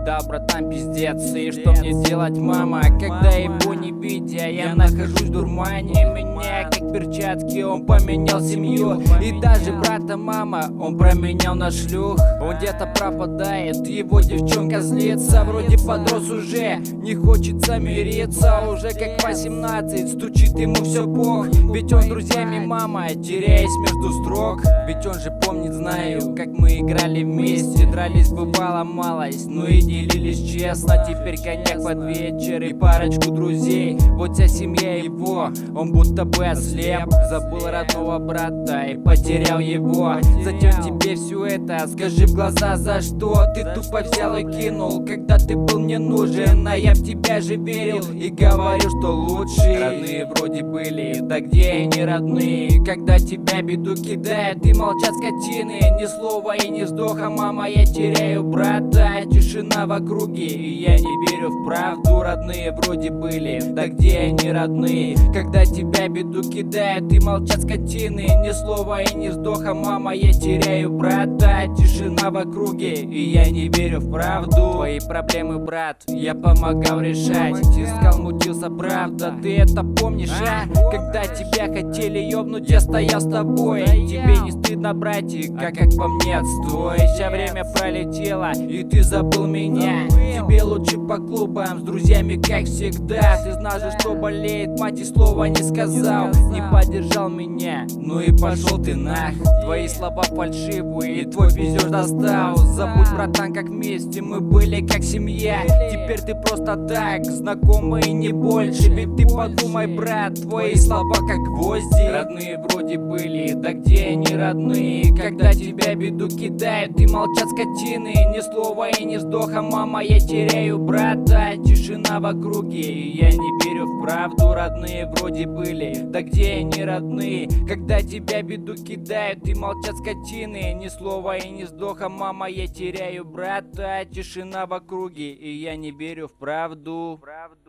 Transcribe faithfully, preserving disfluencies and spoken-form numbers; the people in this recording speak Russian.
Да, братан, пиздец, и что мне делать, мама? Когда его не видя, я нахожусь в дурмане. Меня как перчатки, он поменял семью. И даже брата мама, он променял на шлюх. Он где-то пропадает, его девчонка злится. Вроде подрос уже, не хочется мириться. Уже как восемнадцать, стучит ему все бог. Ведь он с друзьями, мама, теряясь между строк. Ведь он же помнит, знаю, как мы играли вместе. Дрались бывало малость, но и делились честно. Теперь коньяк под вечер и парочку друзей. Вот вся семья его, он будто бы ослеп. Забыл родного брата и потерял его. Затем тебе все это, скажи в глаза, за что ты тупо взял и кинул, когда ты был мне нужен. А я в тебя же верил и говорю, что лучшие родные вроде были, да где они родные? Когда тебя беду кидают и молчат скотины. Ни слова и ни вздоха, мама, я теряю брата. Тишина в округе, и я не верю в правду. Родные вроде были, да где они родные? Когда тебя беду кидают и молчат скотины. Ни слова и ни вздоха, мама, я теряю брата. Тишина в округе, и я не верю в правду. Твои проблемы, брат, я помогал решать. Искал, мутился, правда, ты это помнишь, а? Когда тебя хотели ёбнуть, я стоял с тобой. Тебе не стыдно, братик, а как по мне отстой. Ща время пролетело, и ты забыл меня. Тебе лучше по клубам, с друзьями, как всегда. Ты знал же, что болеет, мать, и слова не сказал. Не поддержал меня, ну и пошел ты нах. Твои слова фальшивые, и твой пиздеж достал. Забудь, братан, как вместе мы были как семья. Теперь ты просто так, знакомый, не больше. Ведь ты подумай, брат, твои слова как гвозди. Родные вроде были, да где они родные? Когда тебя беду кидают и молчат скотины. Ни слова и ни вздоха, мама, я теряю брата. Тишина в округе, и я не верю в правду. Родные вроде были, да где они родные? Когда тебя беду кидают и молчат скотины. Ни слова и ни вздоха, мама, я теряю брата. Тишина в округе, и я не верю в правду.